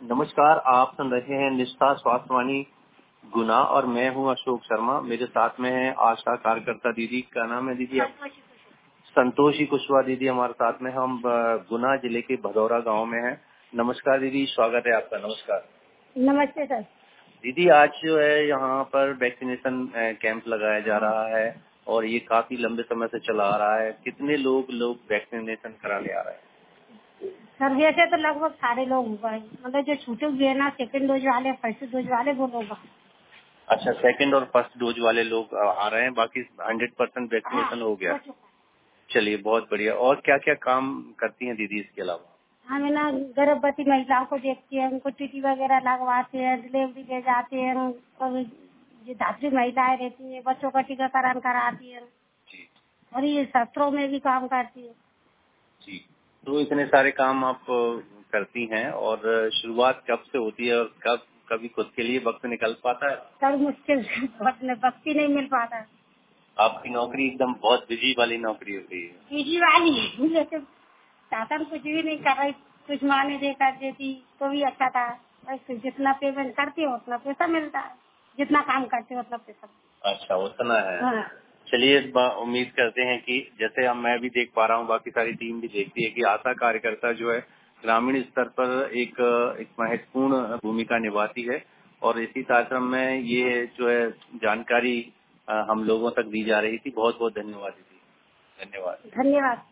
नमस्कार, आप सुन रहे हैं निष्ठा स्वास्थ्यवाणी गुना और मैं हूं अशोक शर्मा। मेरे साथ में है आशा कार्यकर्ता दीदी। क्या नाम है दीदी आप? संतोषी कुशवाहा दीदी हमारे साथ में। हम गुना जिले के भदौरा गांव में हैं। नमस्कार दीदी, स्वागत है आपका। नमस्कार। नमस्ते सर। दीदी, आज जो है यहाँ पर वैक्सीनेशन कैंप लगाया जा रहा है और ये काफी लंबे समय से चला आ रहा है। कितने लोग वैक्सीनेशन कराने आ रहे हैं? सर वैसे तो लगभग सारे लोग हो गए, मतलब जो छूटे हुए हैं ना, सेकंड डोज वाले, फर्स्ट डोज वाले, वो लोग। अच्छा, सेकंड और फर्स्ट डोज वाले लोग आ रहे हैं, बाकी 100% वैक्सीनेशन हो गया। चलिए, बहुत बढ़िया। और क्या क्या काम करती हैं दीदी इसके अलावा? हमें ना गर्भवती महिलाओं को देखते हैं, उनको टीटी वगैरह लगवाते हैं, डिलीवरी ले जाते हैं, और जो धात्री महिलाएं रहती हैं बच्चों का टीकाकरण कराती है, जी और ये शस्त्रों में भी काम करती है। जी। तो इतने सारे काम आप करती हैं, और शुरुआत कब से होती है और कब कभी खुद के लिए वक्त निकल पाता है? सर मुश्किल से वक्त ही नहीं मिल पाता। आपकी नौकरी एकदम बहुत बिजी वाली नौकरी होती है। बिजी वाली है, लेकिन शासन कुछ भी नहीं कर रही। कुछ माने दे कर देती तो भी अच्छा था। बस जितना पेमेंट करती हो उतना पैसा मिलता है, जितना काम करते हो उतना पैसा। अच्छा, उतना है। हाँ। चलिए, उम्मीद करते हैं कि जैसे हम मैं भी देख पा रहा हूँ, बाकी सारी टीम भी देखती है कि आशा कार्यकर्ता जो है ग्रामीण स्तर पर एक महत्वपूर्ण भूमिका निभाती है, और इसी कार्यक्रम में ये जो है जानकारी हम लोगों तक दी जा रही थी। बहुत बहुत धन्यवाद दीदी। धन्यवाद। धन्यवाद।